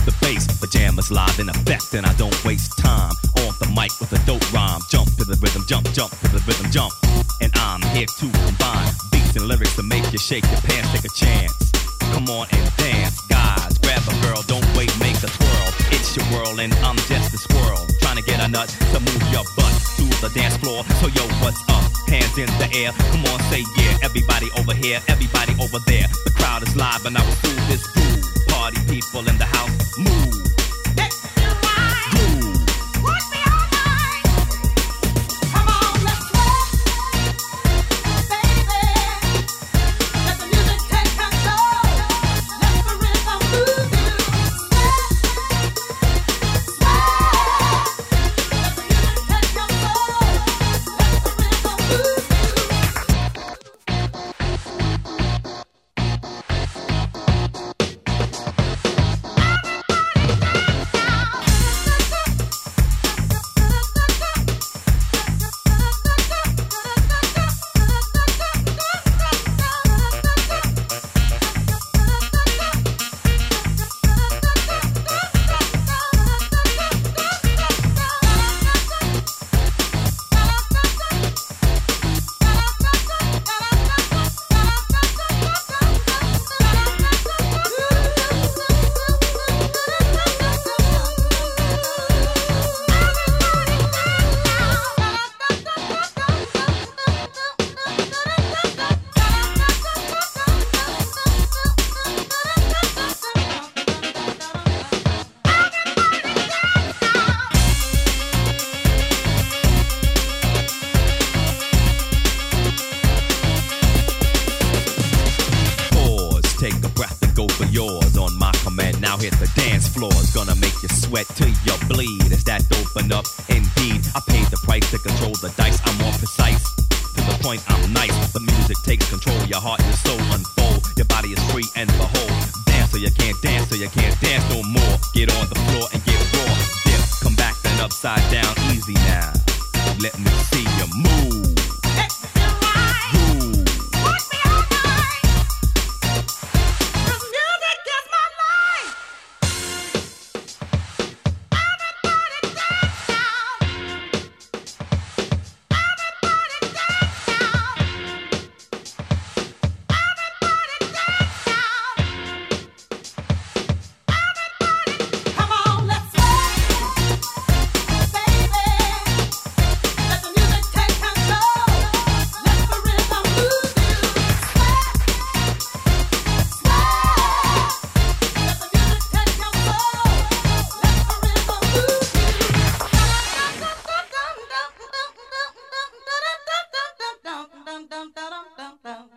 the bass. Pajamas live in effect, and I don't waste time on the mic with a dope rhyme. Jump to the rhythm, jump, jump to the rhythm, jump. And I'm here to combine beats and lyrics to make you shake your pants, take a chance. Come on and dance, guys. Grab a girl, don't wait, make a twirl. It's your world and I'm just a squirrel, trying to get a nut to move your butt to the dance floor. So yo, what's up? Hands in the air, come on, say yeah. Everybody over here, everybody over there. The crowd is live and I will do this groove. Party people in the house, move. Sweat till you bleed. Is that open up? Indeed, I paid the price to control the dice. I'm more precise. To the point, I'm nice. The music takes control. Your heart and your soul unfold. Your body is free and behold. Dance so you can't dance, so you can't dance no more. Get on the floor and get raw. Dip, come back then upside down. Easy now. Let me see you move. Dum dum dum dum dum.